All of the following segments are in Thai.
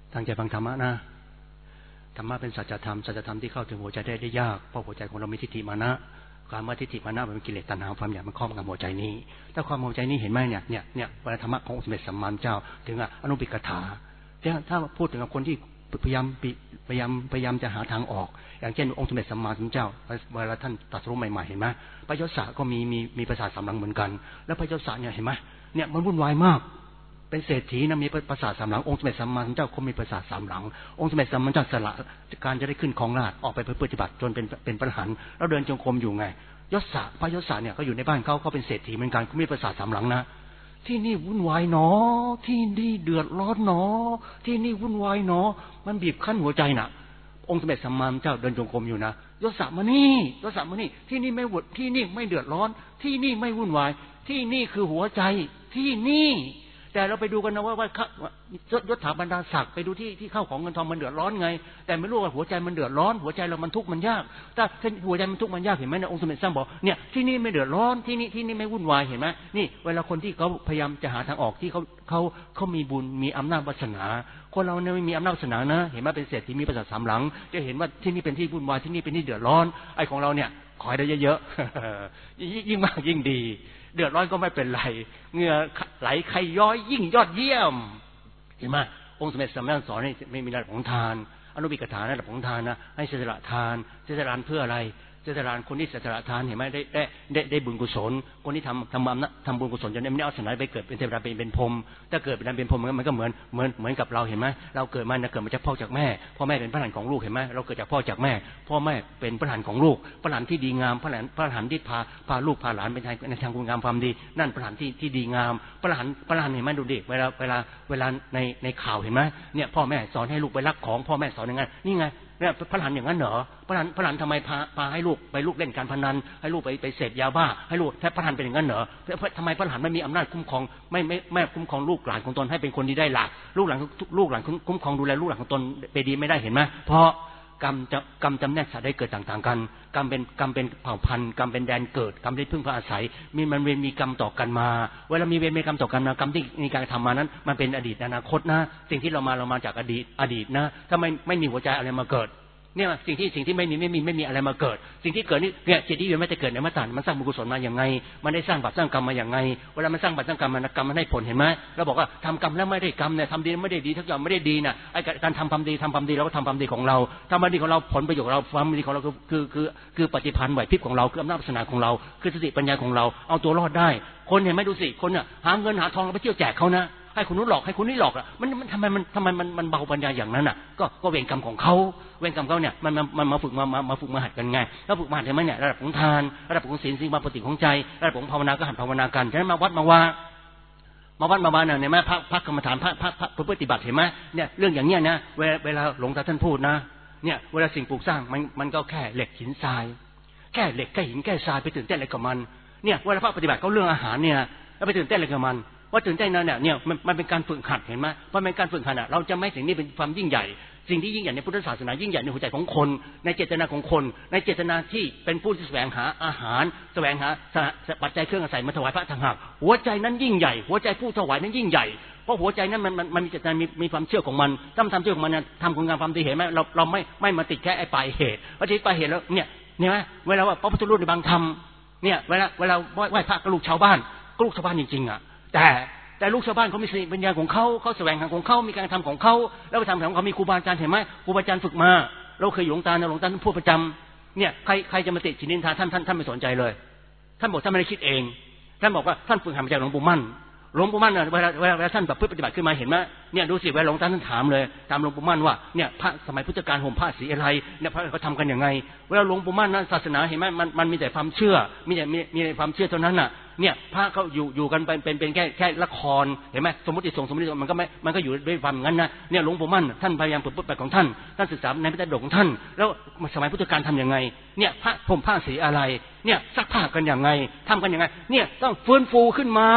ตั้งใจฟังธรรมะนะธรรมะเป็นสัจธรรมสัจธรรมที่เข้าถึงหัวใจได้ยากเพราะหัวใจของเรามีทิฏฐิมานะความว่าทิฏฐิมานะมันเป็นกิเลสตัณหาความอยากมันครอบงำหัวใจนี้ถ้าความหัวใจนี้เห็นไหมเนี่ยเวลาธรรมะขององค์สมเด็จสัมมาสัมพุทธเจ้าถึงอนุปิกถาถ้าพูดถึงคนที่พยายามจะหาทางออกอย่างเช่นองค์สมเด็จสัมมาสัมพุทธเจ้าเวลาท่านตรัสรู้ใหม่ๆเห็นไหมพระยศก็มีประสาทสามหลังเหมือนกันแล้วพระยศเนี่ยเห็นไหมเนี่ยมันวุ่นวายมากเป็นเศรษฐีนะมีประสาทสามหลังองค์สมเด็จสัมมาสัมพุทธเจ้าเขามีประสาทสามหลังองค์สมเด็จสัมมาสัมพุทธเจ้าสละการจะได้ขึ้นครองราชย์ออกไปปฏิบัติจนเป็นพระอรหันต์แล้วเดินจงกรมอยู่ไงพระยศเนี่ยก็อยู่ในบ้านเขาเป็นเศรษฐีเหมือนกันเขามีประสาทสามหลังนะที่นี่วุ่นวายหนอที่นี่เดือดร้อนหนอที่นี่วุ่นวายหนอมันบีบคั้นหัวใจน่ะองค์สมเด็จสัมมาสัมพุทธเจ้าเดินจงกรมอยู่นะยศมานี่ที่นี่ไม่วุ่นที่นี่ไม่เดือดร้อนที่นี่ไม่วุ่นวายที่นี่คือหัวใจที่นี่แต่เราไปดูกันนะว่ายศถาบรรดาศักดิ์ไปดูที่เข้าของเงินทองมันเดือดร้อนไงแต่ไม่รู้ว่าหัวใจมันเดือดร้อนหัวใจเรามันทุกข์มันยากถ้าหัวใจมันทุกข์มันยากเห็นไหมนะองค์สมเด็จสร้างบอกเนี่ยที่นี่ไม่เดือดร้อนที่นี่ไม่วุ่นวายเห็นไหมนี่เวลาคนที่เขาพยายามจะหาทางออกที่เขามีบุญมีอำนาจวาสนาคนเราเนี่ยไม่มีอำนาจวาสนานะเห็นไหมเป็นเศรษฐีมีประสาทสามหลังจะเห็นว่าที่นี่เป็นที่วุ่นวายที่นี่เป็นที่เดือดร้อนไอ้ของเราเนี่ยขอให้ได้เยอะๆยิ่งมากยิ่งดีเดือดร้อนก็ไม่เป็นไรเหงื่อไหลใครย้อยยิ่งยอดเยี่ยมเห็นไหมองค์สมเด็จสัมมาสัมพุทธเจ้าสอนให้ไม่มีระดับของทานอนุปิกถาระดับของทานนะให้เสียสละทานเสียสละเพื่ออะไรเสียสละคนที่เสียสละทานเห็นไหมได้บุญกุศลคนที่ทำบุญกุศลจนไม่ได้เอาสนายไปเกิดเป็นเทวดาเป็นพรหมถ้าเกิดเป็นพรหมมันก็เหมือนกับเราเห็นไหมเราเกิดมาจากพ่อจากแม่พ่อแม่เป็นพระหลานของลูกเห็นไหมเราเกิดจากพ่อจากแม่พ่อแม่เป็นพระหลานของลูกพระหลานที่ดีงามพระหลานที่พาลูกพาหลานเป็นในทางคุณงามความดีนั่นพระหลานที่ดีงามพระหลานเห็นไหมดูดิเวลาในข่าวเห็นไหมเนี่ยพ่อแม่สอนให้ลูกไปรักของพ่อแม่สอนอย่างนั้นนี่ไงเนี่ยพระหลานอย่างนั้นเหรอพระหลานทำไมพาให้ลูกเล่นการพนันให้ลูกไปเสพยาบ้าให้ลูกถ้าพระหลานเป็นอย่างนั้นเหรอทำไมพระหลานไม่มีอำนาจคุ้มครองไม่คุ้มครองลูกหลานของตนให้เป็นคนดีได้หลักลูกหลานคุ้มครองดูแลลูกหลานของตนไปดีไม่ได้เห็นไหมเพราะกรรมจำแนกสัตว์ได้เกิดต่างๆกันกรรมเป็นเผ่าพันธุ์กรรมเป็นแดนเกิดกรรมที่พึ่งพาอาศัยมันมีกรรมต่อกันมาเวลามีเวรมีกรรมต่อกันมากรรมที่มีการทำมานั้นมันเป็นอดีตอนาคตนะสิ่งที่เรามาจากอดีตนะถ้าไม่มีหัวใจอะไรมาเกิดเนี่ยสิ่งที่ไม่มีอะไรมาเกิดสิ่งที่เกิดนี่เนี่ยจิตที่อยู่ไม่ได้เกิดในมัฏฐานมันสร้างบุญกุศลมาอย่างไงมันได้สร้างบาปสร้างกรรมมาอย่างไงเวลามันสร้างบาปสร้างกรรมมันให้ผลเห็นไหมเราบอกว่าทำกรรมแล้วไม่ได้กรรมเนี่ยทำดีไม่ได้ดีทุกอย่างไม่ได้ดีนะไอ้การทำความดีเราก็ทำความดีของเราทำความดีของเราผลประโยชน์ของเราความดีของเราคือปฏิภาณไหวพริบของเราคืออำนาจวาสนาของเราคือสติปัญญาของเราเอาตัวรอดได้คนเห็นไหมดูสิคนเนี่ยหาเงินหาทองแล้วไปเที่ยวแจกเขานะให้คนนู้นหลอกให้คนนี้หลอกอ่ะมันทำไมมันเบาปัญญาอย่างนั้นอ่ะก็เวรกรรมของเขาเวรกรรมเขาเนี่ยมันมาฝึกมาหัดกันไงแล้วฝึกมาหัดเห็นไหมเนี่ยระดับของทานระดับของศีลมาปฏิของใจระดับของภาวนาก็หัดภาวนากันฉะนั้นมาวัดมาวาเนี่ยเห็นไหมพระกรรมฐานพระปฏิบัติเห็นไหมเนี่ยเรื่องอย่างเงี้ยนะเวลาหลวงตาท่านพูดนะเนี่ยเวลาสิ่งปลูกสร้างมันก็แค่เหล็กหินทรายแค่เหล็กแค่หินแค่ทรายไปตื่นเต้นอะไรกับมันเนี่ยเวลาพระปฏิบัติเขาเรื่องอาหารเนี่ยแล้วไปตื่นเต้นอะไรกับมันว่าตื่นเต้นนั้นเนี่ยมันเป็นการฝึกหัดเห็นไหมว่าเป็นการฝึกหัดเราจะไม่สิ่งนี้เป็นความยิ่งใหญ่สิ่งที่ยิ่งใหญ่ในพุทธศาสนายิ่งใหญ่ในหัวใจของคนในเจตนาของคนในเจตนาที่เป็นผู้ที่แสวงหาอาหารแสวงหาปัจจัยเครื่องอาศัยมาถวายพระต่างหากหัวใจนั้นยิ่งใหญ่หัวใจผู้ถวายนั้นยิ่งใหญ่เพราะหัวใจนั้นมันมีเจตนามีความเชื่อของมันถ้ามันทำเชื่อของมันทำคุณงามความดีเห็นไหมเราไม่มาติดแค่ไอ้ปลายเหตุพอที่ปลายเหตุแล้วเนี่ยไหมเวลาว่าพระพุทธรูปในบางธรรมเนี่ยเวลาไหว้พระกับลูกชาวบ้านจริงๆอ่ะแต่ลูกชาวบ้านเขามีสติปัญญาของเขาแสวงหาของเขามีการทำของเขาแล้วไปทำของเขามีครูบาอาจารย์เห็นไหมครูบาอาจารย์ฝึกมาเราเคยหลวงตาท่านพูดประจำเนี่ยใครจะมาติฉินินทาท่านไม่สนใจเลยท่านบอกท่านไม่ได้คิดเองท่านบอกว่าท่านฝึกหัดมาจากหลวงปู่มั่นเนี่ยเวลาท่านแบบปฏิบัติขึ้นมาเห็นไหมเนี่ยดูสิเวลาหลวงตาท่านถามเลยตามหลวงปู่มั่นว่าเนี่ยพระสมัยพุทธกาลห่มผ้าสีอะไรเนี่ยพระเขาทำกันยังไงเวลาหลวงปู่มั่นนั้นศาสนาเห็นไหมมันมีแต่ความเชื่อมีแต่ความเชื่อเท่านั้นน่ะเนี่ยพระเขาอยู่กันเป็นแค่ละครเห็นไหมสมมติมันก็อยู่ด้วยความงั้นนะเนี่ยหลวงปู่มั่นท่านพยายามฝึกปฏิบัติของท่านศึกษาในพระไตรปิฎกของท่านแล้วสมัยพุทธกาลทำยังไงเนี่ยพระห่มผ้าสีอะไรเนี่ยซักผ้ากันยังไงทำกันยังไงเนี่ยต้องฟื้นฟูขึ้นมา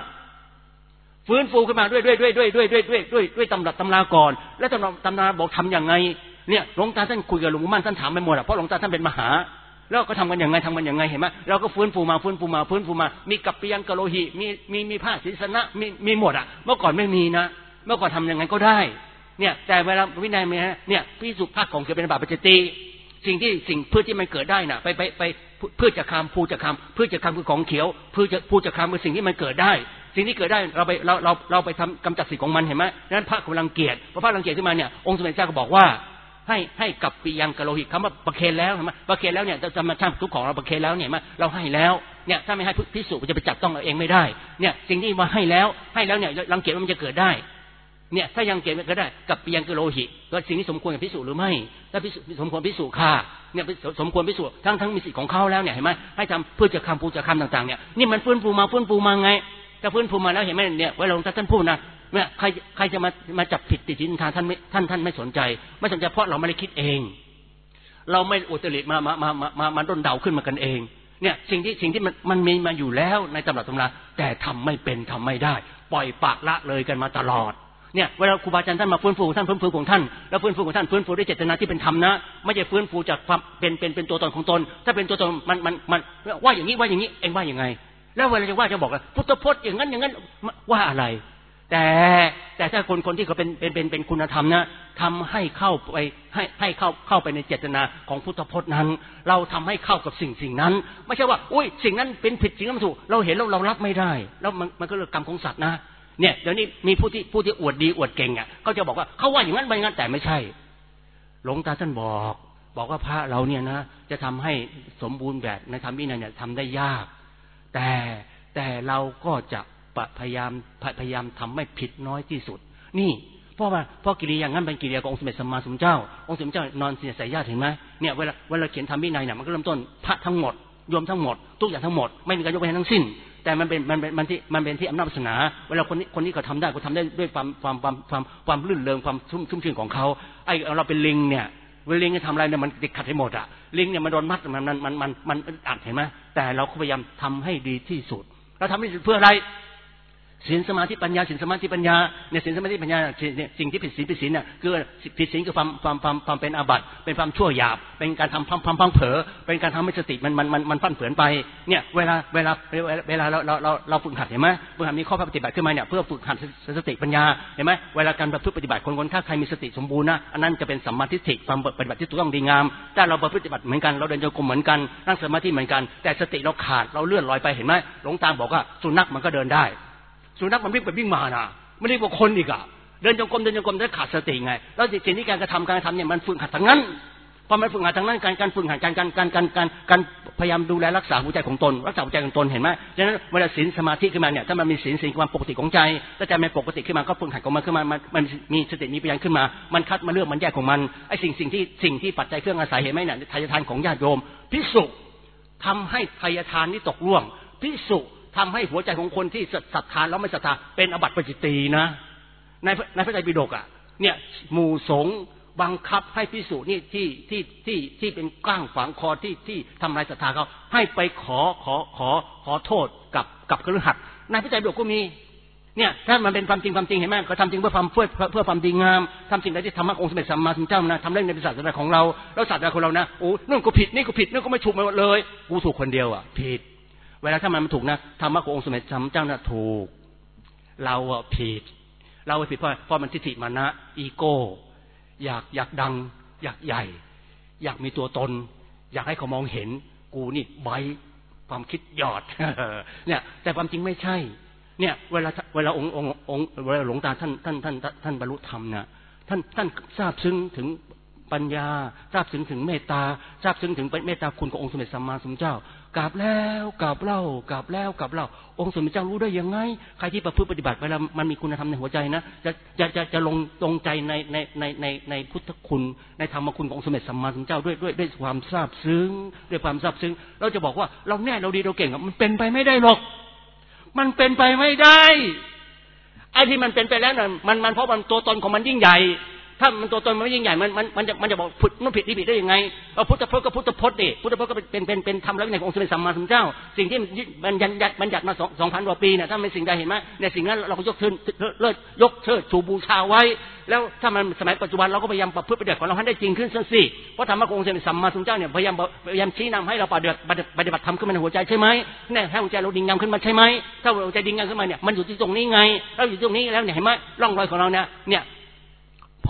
ด้วยตำราก่อนแล้วตำราบอกทำยังไงเนี่ยหลวงตาท่านคุยกับหลวงปู่มั่นท่านถามไปหมดเพราะหลวงตาท่านเป็นมหาแล้วก็ทำกันยังไงเห็นไหมเราก็ฟื้นฟูมามีกัปปิยังกะโลหิมีผ้าศีสนะมีหมดอ่ะเมื่อก่อนไม่มีนะเมื่อก่อนทำยังไงก็ได้เนี่ยแต่เวลาวินัยเนี่ยพิสุภาคของเกิดเป็นบาปปัจจิตสิ่งพืชที่มันเกิดได้น่ะไปพืชจะคำภูจะคำพืชจะคำคือของเขียวภูจะคำคือสิ่งที่มันเกิดได้สิ่งที่เกิดได้เราไปทำกำจัดสิ่งของมันเห็นไหมนั้นพระกำลังเกียรติพอพระรังเกียจขึ้นมาเนี่ยองค์สมเด็จเจ้าก็บอกว่าให้กับปิยังกะโลหิตคำว่าประเคนแล้วเห็นไหมประเคนแล้วเนี่ยจะมาทำทุกของเราประเคนแล้วเนี่ยเราให้แล้วเนี่ยถ้าไม่ให้พิสูจน์จะไปจับต้องเราเองไม่ได้เนี่ยสิ่งที่มาให้แล้วเนี่ยรังเกียจมันจะเกิดได้เนี่ยถ้ายังเกียรติก็ได้กับปิยังกะโลหิตก็สิ่งที่สมควรกับพิสูจน์หรือไม่ถ้าสมควรพิสูจน์ค่ะเนี่ยสมควรพิสูจน์ทั้งมีสิทธิ์ของเขาแล้วเนี่ยเห็นไหมให้ทำเพื่อจะคำภูจะคำต่างๆเนี่ยนี่มันฟื้นฟูมาไงถ้าฟื้นฟูมาแล้วเห็นไหมเนี่ยเวลาหลวงตาท่านพูดนะเนี่ยใครจะมาจับผิดติดสินทานท่านไม่สนใจเพราะเราไม่ได้คิดเองเราไม่อุตริมาด้นเดาขึ้นมากันเองเนี่ยสิ่งที่มันมีมาอยู่แล้วในตำรับตำราแต่ทำไม่เป็นทำไม่ได้ปล่อยปากละเลยกันมาตลอดเนี่ยเวลาครูบาอาจารย์ท่านมาฟื้นฟูท่านฟื้นฟูของท่านแล้วฟื้นฟูของท่านฟื้นฟูด้วยเจตนาที่เป็นธรรมนะไม่ใช่ฟื้นฟูจากความเป็นตัวตนของตนถ้าเป็นตัวตนมันว่าอย่างนี้เองว่ายังไงแล้วเวลาจะว่าจะบอกว่าพุทธพจน์อย่างนั้นว่าอะไรแต่ถ้าคนที่เขาเป็นคุณธรรมนะทำให้เข้าไปให้เข้าไปในเจตนาของพุทธพจน์นั้นเราทำให้เข้ากับสิ่งนั้นไม่ใช่ว่าอุ้ยสิ่งนั้นเป็นผิดสิ่งนั้นถูกเราเห็นแล้วเรารับไม่ได้แล้วมันก็เรื่องกรรมของสัตว์นะเนี่ยเดี๋ยวนี้มีผู้ที่อวดดีอวดเก่งอ่ะเขาจะบอกว่าเขาว่าอย่างนั้นแต่ไม่ใช่หลวงตาท่านบอกว่าพระเราเนี่ยนะจะทำให้สมบูรณ์แบบในธรรมวินัยเนี่ยทำได้ยากแต่เราก็จะพยายามทำให้ผิดน้อยที่สุดนี่เพราะกิริยางั้นเป็นกิริยาขององค์สมเด็จสัมมาสัมพุทธเจ้าองค์สมเด็จเจ้านอนเสียสายญาติเห็นไหมเนี่ยเวลาเขียนธรรมวินัยเนี่ยมันก็เริ่มต้นพระทั้งหมดรวมทั้งหมดทุกอย่างทั้งหมดไม่มีการยกเว้นทั้งสิ้นแต่มันเป็นที่อำนาจศาสนาเวลาคนนี้เขาทำได้เขาทำได้ด้วยความลื่นเริงความชุ่มชื่นของเขาไอเราเป็นลิงเนี่ยเวลาลิงจะทำอะไรเนี่ยมันติดขัดให้หมดอ่ะลิงเนี่ยมันโดนมัดมันอัดเห็นไหมแต่เราพยายามทำให้ดีที่สุดเราทำให้เพื่ออะไรศีลสมาธิปัญญาศีลสมาธิปัญญาเนี่ยศีลสมาธิปัญญาสิ่งที่ผิดศีลเนี่ยคือผิดศีลคือความเป็นอาบัติเป็นความชั่วหยาบเป็นการทำพังเผลอเป็นการทำให้สติมันฟั่นเฟือนไปเนี่ยเวลาเราฝึกหัดเห็นไหมฝึกหัดมีข้อปฏิบัติขึ้นมาเนี่ยเพื่อฝึกหัดสติปัญญาเห็นไหมเวลาการประพฤติปฏิบัติคนถ้าใครมีสติสมบูรณ์นะอันนั้นจะเป็นสัมมาทิฏฐิความปฏิบัติที่ถูกต้องดีงามแต่เราประพฤติปฏิบัติเหมือนกันเราเดินโยกเหมือนกันนั่งสมาธิเหมือนกันแต่สติเราขาดเราเลื่อนลอยไปเห็นไหมหลวงตาบอกว่าสุนัขมันก็เดินได้สุนัขมันวิ่งไปวิ่งมานะไม่ได้กว่าคนอีกอะเดินจงกรมได้ขาดสติไงแล้วสิ่งที่การกระทำเนี่ยมันฝึกหัดทั้งนั้นพอมันฝึกหัดทั้งนั้นการฝึกหัดการพยายามดูแลรักษาหัวใจของตนรักษาหัวใจของตนเห็นไหมฉะนั้นเวลาศีลสมาธิขึ้นมาเนี่ยถ้ามันมีศีลความปกติของใจถ้าใจมันปกติขึ้นมาก็ฝึกหัดของมันขึ้นมามันมีสติมีปัญญาขึ้นมามันคัดมาเลือกมันแยกของมันไอ้สิ่งที่ปัจจัยเครื่องอาศัยเห็นไหมเนี่ยทายทานของญาติโยมภิกษุทำให้ทายทานนี้ตกล่วงภิกษุทำให้หัวใจของคนที่ศรัทธาแล้วไม่ศรัทธาเป็นอบัติปาจิตตีนะในพระไตรปิฎกอ่ะเนี่ยหมู่สงฆ์บังคับให้ภิกษุนี่ที่เป็นก้างฝังคอที่ทำลายศรัทธาเขาให้ไปขอโทษกับคฤหัสถ์ในพระไตรปิฎกก็มีเนี่ยถ้ามันเป็นความจริงเห็นไหมเขาทำจริงเพื่อความดีงามทำสิ่งใดที่ธรรมะองค์สมเด็จสัมมาสัมพุทธเจ้านะทำเรื่องในศาสนาของเราแล้วศาสนาของเรานะโอ้นั่นก็ผิดนี่ก็ผิดนั่นก็ไม่ถูกมาหมดเลยกูถูกคนเดียวอ่ะผิดเวลาถ้ามันถูกนะธรรมะขององค์สมเด็จสัมมาสัมพุทธเจ้าน่ะถูกเราอะผิดเพราะมันทิฏฐิมานะอีโก้อยากดังอยากใหญ่อยากมีตัวตนอยากให้เขามองเห็นกูนี่ไว้ความคิดหยอดเนี่ยแต่ความจริงไม่ใช่เนี่ยเวลาองค์เวลาหลวงตาท่านบรรลุธรรมนะท่านทราบซึ้งถึงปัญญาทราบซึ้งถึงเมตตาทราบซึ้งถึงเมตตาคุณขององค์สมเด็จสัมมาสัมพุทธเจ้ากราบแล้วกราบเล่องค์สมเด็จเจ้ารู้ได้ยังไงใครที่ประพฤติปฏิบัติเวลามันมีคุณธรรมในหัวใจนะจะลงใจในพุทธคุณในธรรมคุณขององค์สมเด็จสัมมาสัมพุทธเจ้าด้วยความทราบซึ้งด้วยความทราบซึ้งเราจะบอกว่าเราแน่เราดีเราเก่งมันเป็นไปไม่ได้หรอกมันเป็นไปไม่ได้ไอ้ที่มันเป็นไปแล้วน่ะมันเพราะมันตัวตนของมันยิ่งใหญ่ถ้ามันตัวตนมันไม่ยิ่งใหญ่มันจะบอกผิดนู่นผิดนี่ผิดได้ยังไงเอาพุทธพจน์ก็พุทธพจน์ดิพุทธพจน์ก็เป็นธรรมแล้วในองค์สมเด็จสัมมาสัมพุทธเจ้าสิ่งที่มันยัดมา 2,000 กว่าปีเนี่ยถ้าเป็นสิ่งใดเห็นไหมในสิ่งนั้นเราก็ยกเชิดชูบูชาไว้แล้วถ้ามันสมัยปัจจุบันเราก็พยายามประพฤติปฏิบัติของเราให้ได้จริงขึ้นสิเพราะธรรมะขององค์สมเด็จสัมมาสัมพุทธเจ้าเนี่ยพยายามชี้นำให้เราปฏิบัติธรรมขึ้นมาในหัวใจใช่ไหมเนี่ยให้หัวใจเราดิ่งงามขึ้นมาใช่ไหมถ้าหัวใจดิ่งงามขึ้นมาเนี่ยมันอยู่ที่ตรงนี้ไงเราอยู่ตรงนี้แล้วเนี่ยเห็นไหมร่องรอยของเราเนี่ยพ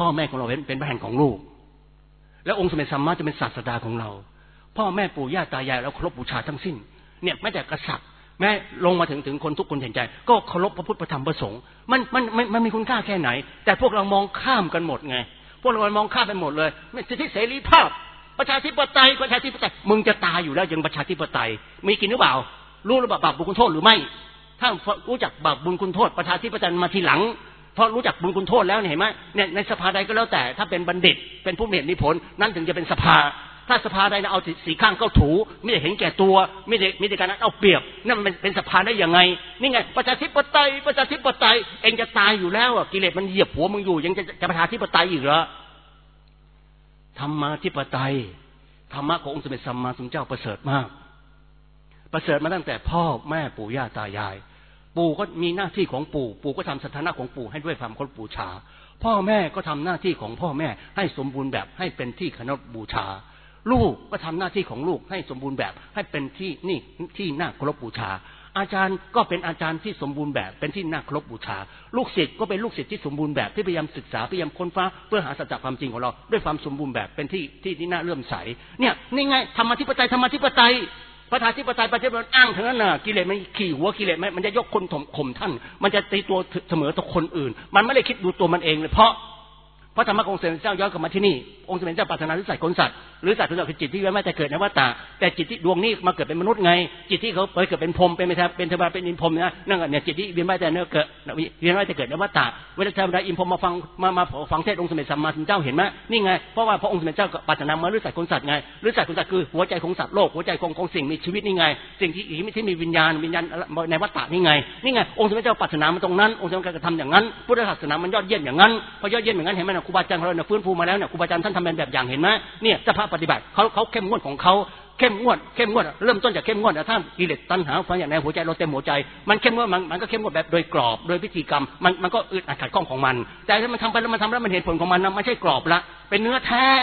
พ่อแม่ของเราเป็นพระแห่งของลูกแล้วองค์สมเด็จสัมมาจะเป็นศาสดาของเราพ่อแม่ปู่ย่าตายายเราเคารพบูชาทั้งสิ้นเนี่ยแม้แต่กษัตริย์แม้ลงมาถึงคนทุกคนเห็นใจก็เคารพพระพุทธพระธรรมพระสงฆ์มันมีคุณค่าแค่ไหนแต่พวกเรามองข้ามกันหมดไงพวกเรามองข้ามไปหมดเลยสิทธิเสรีภาพประชาธิปไตยมึงจะตายอยู่แล้วยังประชาธิปไตยมีกินหรือเปล่ารู้หรือเปล่าบาปบุญคุณโทษหรือไม่ถ้ารู้จักบาปบุญคุณโทษประชาธิปไตยมาทีหลังเพราะรู้จักบุญคุณโทษแล้วเห็นไหมเนี่ยในสภาใดก็แล้วแต่ถ้าเป็นบัณฑิตเป็นผู้มีเหตุมีผลนั่นถึงจะเป็นสภาถ้าสภาใดเอาสีข้างเข้าถูไม่ได้เห็นแก่ตัวไม่ได้การเอาเปรียบนั่นมันเป็นสภาได้ยังไงนี่ไงประชาธิปไตยเองจะตายอยู่แล้วกิเลสมันเหยียบหัวมึงอยู่ยังจะประชาธิปไตยอีกเหรอธรรมาธิปไตยธรรมะขององค์สมเด็จสัมมาสัมพุทธเจ้าประเสริฐมากประเสริฐมาตั้งแต่พ่อแม่ปู่ย่าตายายปู่ก็มีหน้าที่ของปู่ก็ทำสถานะของปู่ให้ด้วยความเคารพบูชาพ่อแม่ก็ทำหน้าที่ของพ่อแม่ให้สมบูรณ์แบบให้เป็นที่เคารพบูชาลูกก็ทำหน้าที่ของลูกให้สมบูรณ์แบบให้เป็นที่น่าเคารพบูชาอาจารย์ก็เป็นอาจารย์ที่สมบูรณ์แบบเป็นที่น่าเคารพบูชาลูกศิษย์ก็เป็นลูกศิษย์ที่สมบูรณ์แบบที่พยายามศึกษาพยายามค้นฟ้าเพื่อหาสัจจะความจริงของเราด้วยความสมบูรณ์แบบเป็นที่น่าเลื่อมใสเนี่ยนี่ไงธรรมาธิปไตยประชาธิปไตยอ้างเท่านั้นน่ะกิเลสมันขี่หัวกิเลสมันจะยกคนข่มท่านมันจะตีตัวเสมอต่อคนอื่นมันไม่ได้คิดดูตัวมันเองเลยเพราะธรรมะขององค์สมเด็จเจ้าย้อนกลับมาที่นี่องค์สมเด็จเจ้าปรารถนาที่สัตว์คนสัตว์หรือสัตว์คนสัตว์คือจิตที่ไม่แต่เกิดในวัฏฏะแต่จิตที่ดวงนี้มาเกิดเป็นมนุษย์ไงจิตที่เขาเกิดเป็นพรหมเป็นเทวดาเป็นอินพรหมนั่นเนี่ยจิตที่เวียนว่ายแต่เนื้อเกิดเวียนว่ายแต่เกิดในวัฏฏะเวลาเทวดาอินพรหมมาฟังเทศองค์สมเด็จสัมมาสัมพุทธเจ้าเห็นไหมนี่ไงเพราะว่าพระองค์สมเด็จเจ้าปรารถนามาหรือสัตว์คนสัตว์ไงหรือสัตว์คนสัตว์คือหัวใจของสัตว์โลกหัวใจของสิ่งมีชีวิตนี่ไงสิ่งที่มีวิญญาณในวัฏฏะนี่ไงองค์สมเด็จเจ้าปรารถนามาตรงนั้นองค์สมเด็จเจ้าก็ทำอย่างนั้นพุทธศาสนามันยอดเยี่ยมอย่างนั้นพอยอดเยี่ยมอย่างนั้นเห็นไหมนะครูบาอาจารย์ของเราเนี่ยฟื้นฟูมาแล้วเนี่ยครูบาอาจารย์ท่านทำเป็นแบบอย่างเห็นไหมเนี่ยสภาพปฏิบัติเขาเข้มงวดของเขาเข้มงวดเริ่มต้นจากเข้มงวดถ้ากิเลสตัณหาความอยากในหัวใจเราเต็มหัวใจมันเข้มงวดมันก็เข้มงวดแบบโดยกรอบโดยพิธีกรรมมันก็อึดอัดขัดข้องของมันแต่ถ้ามันทำไปแล้วมันเห็นผลของมันนะไม่ใช่กรอบละเป็นเนื้อแท้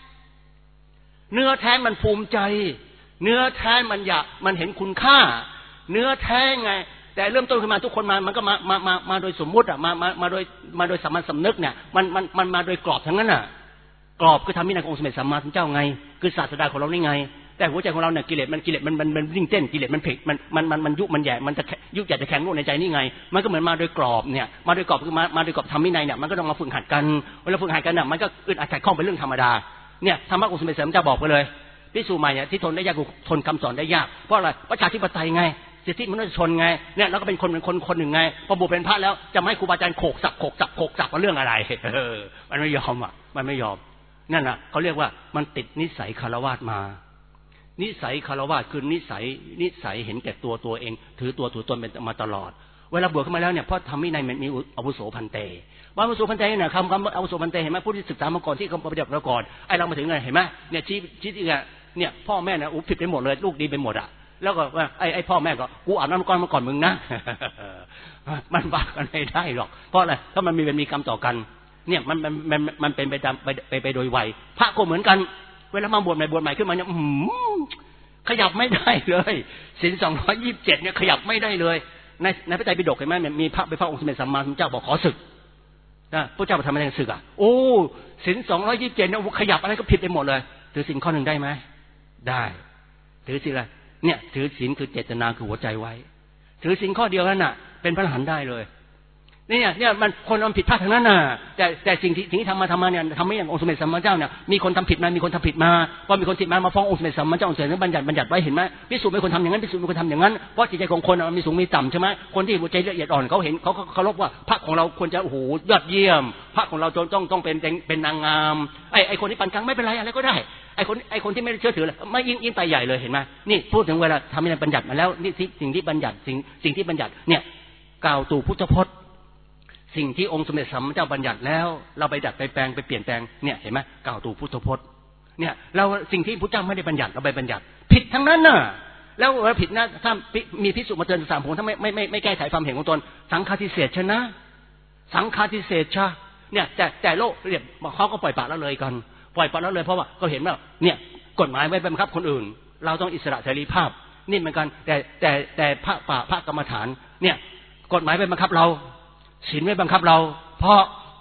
มันภูมิใจเนื้อแท้มันเห็นคุณค่าเนื้อแท้ไงแต่เริ่มต้นขึ้นมาทุกคนมันก็มาโดยสมมุติมาโดยสามัญสำนึกเนี่ยมันมาโดยกรอบทั้งนั้นน่ะกรอบคือทำให้ในองค์สมเด็จสัมมาสัมพุทธเจ้าไงคือศาสดาของเรานี่ไงแต่หัวใจของเราเนี่ยกิเลสมันวิ่งเต้นกิเลสมันเพ่งมันยุมันแย่มันจะยุอยากจะแข็งโน่นในใจนี่ไงมันก็เหมือนมาโดยกรอบเนี่ยมาโดยกรอบคือมาโดยกรอบทำวินัยเนี่ยมันก็ต้องมาฝึกหัดกันเวลาฝึกหัดกันเนี่ยมันก็อึดอัดขัดข้องเป็นเรื่องธรรมดาเนี่ยธรรมะองค์สมเด็จสัมมาสัมพุทธเจ้าบอกไปเลยภิกษุใหม่ที่ทนได้ยากทนคำสอนได้ยากเพราะอะไรประชาธิปไตยไงสิทธิมนุษยชนไงเนี่ยเราก็เป็นคนหนึ่งไงพอบวชเป็นพระแล้วจะไม่ให้ครูบาอาจารย์โขกสับว่าเรื่องอะไรมันไม่ยอมมันไม่ยอมนั่นน่ะเขาเรียกว่ามันติดนิสัยคฤหัสถ์มานิสัยคฤหัสถ์คือนิสัยเห็นแก่ตัวเองถือตัวตนเป็นมาตลอดเวลาบวชเข้ามาแล้วเนี่ยเพราะทำวินัยมันมีอาวุโสพันเตว่าอาวุโสพันเตเนี่ยคำอาวุโสพันเตเห็นไหมผู้ที่ศึกษามาก่อนที่เขาปฏิบัติมาก่อนไอ้เรามาถึงไงเห็นไหมเนี่ยชี้เนี่ยพ่อแม่เนี่ยผิดไปหมดเลยลูกดีไปหมดอ่ะแล้วก็ว่าไอ้พ่อแม่ก็กูอาบน้ำก่อนมึงนะ มันบ้ากันไม่ได้หรอกเพราะอะไรถ้ามันมีกรรมต่อกันเนี่ยมันเป็นไปโดยวัยพระก็เหมือนกันเวลามาบวชใหม่ขึ้นมาเนี่ยขยับไม่ได้เลยศีล227เนี่ยขยับไม่ได้เลยในพระไตรปิฎกเห็นไหมมีพระไปเฝ้าองค์สมเด็จสัมมาสัมพุทธเจ้าบอกขอศึกนะพระเจ้าทำไมถึงศึกอ่ะโอ้ศีล227เนี่ยขยับอะไรก็ผิดไปหมดเลยถือศีลข้อหนึ่งได้ไหมได้ถือศีลอะไรเนี่ยถือศีลคือเจตนาคือหัวใจไว้ถือศีลข้อเดียวนั่นน่ะเป็นพระอรหันต์ได้เลยเนี่ยมันคนทำผิดพลาดทั้งนั้นน่ะแต่สิ่งที่ทำมาเนี่ยทำให้อย่างองค์สมเด็จสัมมาสัมพุทธเจ้าเนี่ยมีคนทำผิดมาพอมีคนผิดมาฟ้ององค์สมเด็จสัมมาสัมพุทธเจ้าองค์สมเด็จบัญญัติไว้เห็นไหมภิกษุไม่ควรทำอย่างนั้นภิกษุไม่ควรทำอย่างนั้นเพราะจิตใจของคนมันมีสูงมีต่ำใช่ไหมคนที่หัวใจละเอียดอ่อนเขาเห็นเขาเคารพว่าพระของเราควรจะโอ้โหยอดเยี่ยมพระของเราต้องเป็นนางงามไอ้คนที่ปานกลางไม่เป็นไรอะไรก็ได้ไอ้คนที่ไม่เชื่อถือเลยไม่ยิ่งไปใหญ่เลยเห็นไหมนี่พูดถึงเวลาทำให้บัญญัติมาแล้วนี่สิ่งที่บัญญัติสิ่งที่บัญญัติเนี่ยกล่าวตู่พุทธพจน์สิ่งที่องค์สมเด็จสัมมาสัมพุทธเจ้าบัญญัติแล้วเราไปดัดไปแปลงไปเปลี่ยนแปลงเนี่ยเห็นไหมกล่าวตู่พุทธพจน์เนี่ยเราสิ่งที่พุทธเจ้าไม่ได้บัญญัติเราไปบัญญัติผิดทั้งนั้นน่ะแล้วผิดนะถ้ามีภิกษุมาเตือน3 คนถ้าไม่แก้ไขความเห็นของตนสังฆาทิเศษชนะสังฆาทิเศษชะเนี่ยแต่โลกเรียกเขาก็ปล่อยปละละเลยกันปล่อยปละละเลยเพราะว่าเขาเห็นว่าเนี่ยกฎหมายไม่บังคับคนอื่นเราต้องอิสระเสรีภาพนี่เหมือนกันแต่พระกรรมฐานเนี่ยกฎหมายไม่บังคับเราศีลไม่บังคับเราเพราะ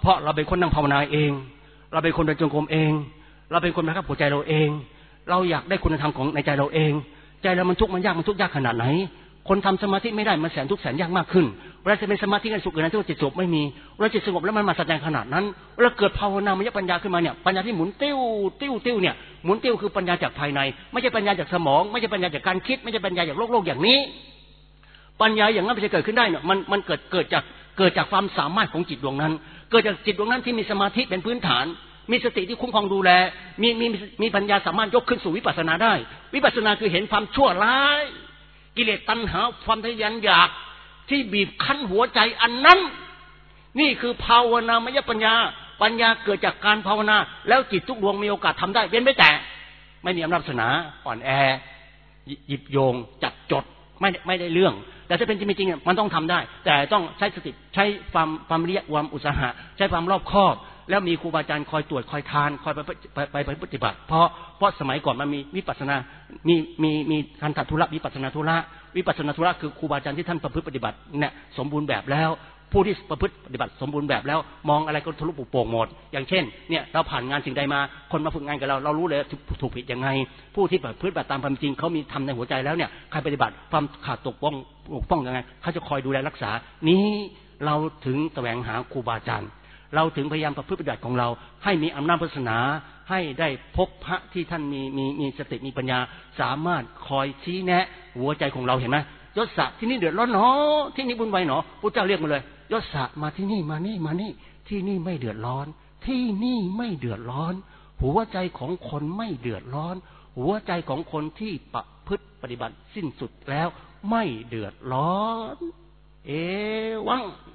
เพราะเราเป็นคนนั่งภาวนาเองเราเป็นคนเดินจงกรมเองเราเป็นคนบังคับหัวใจเราเองเราอยากได้คุณธรรมของในใจเราเองใจเรามันทุกข์มันยากขนาดไหนคนทำสมาธิไม่ได้มันแสนทุกข์แสนยากมากขึ้นเวลาจะเป็นสมาธิกันสุขเกินนั้นที่ว่าจิตสงบไม่มีเวลาจิตสงบแล้วมันมาแสดงขนาดนั้นเวลาเกิดภาวนามยปัญญาขึ้นมาเนี่ยปัญญาที่หมุนติ้วเนี่ยหมุนติ้วคือปัญญาจากภายในไม่ใช่ปัญญาจากสมองไม่ใช่ปัญญาจากการคิดไม่ใช่ปัญญาจากโลกอย่างนี้ปัญญาอย่างนั้นมันจะเกิดขึ้นได้เนี่ยมันเกิดจากความสามารถของจิตดวงนั้นเกิดจากจิตดวงนั้นที่มีสมาธิเป็นพื้นฐานมีสติที่คุ้มครองดูแลมีปัญญาสามารถยกขึ้นสู่วิปัสสนาได้วิปัสสนาคือเห็นความชั่วร้ายกิเลสตัณหาความทะยานอยากที่บีบคั้นหัวใจอันนั้นนี่คือภาวนามยปัญญาเกิดจากการภาวนาแล้วจิตทุกดวงมีโอกาสทำได้เว้นไม่แต่ไม่มีอำนาจศาสนาอ่อนแอหยิบโยงจับจดไม่ได้เรื่องแต่ถ้าเป็นจริงๆมันต้องทำได้แต่ต้องใช้สติใช้ความวิริยะความอุตสาหะใช้ความรอบคอบแล้วมีครูบาอาจารย์คอยตรวจคอยทานคอยไปปฏิบัติเพราะสมัยก่อนมันมีวิปัสสนามีการถัดธุระวิปัสสนาธุระคือครูบาอาจารย์ที่ท่านประพฤติปฏิบัติเนี่ยสมบูรณ์แบบแล้วผู้ที่ประพฤติปฏิบัติสมบูรณ์แบบแล้วมองอะไรก็ทะลุปุโป่งหมดอย่างเช่นเนี่ยเราผ่านงานสิ่งใดมาคนมาฝึกงานกับเรารู้เลยถูกผิดยังไงผู้ที่ประพฤติปฏิบัติตามความจริงเขามีทำในหัวใจแล้วเนี่ยใครปฏิบัติความขาดตกบกพร่องยังไงเขาจะคอยดูแลรักษานี้เราถึงแสวงหาครูบาอาจารย์เราถึงพยายามประพฤติปฏิบัติของเราให้มีอำนาจศาสนาให้ได้พบพระที่ท่านมีสติมีปัญญาสามารถคอยชี้แนะหัวใจของเราเห็นไหมยศที่นี่เดือดร้อนหนอที่นี่บุญไวหนอพระเจ้าเรียกมาเลยยศมาที่นี่มานี่ที่นี่ไม่เดือดร้อนที่นี่ไม่เดือดร้อนหัวใจของคนไม่เดือดร้อนหัวใจของคนที่ประพฤติปฏิบัติสิ้นสุดแล้วไม่เดือดร้อนเอวัง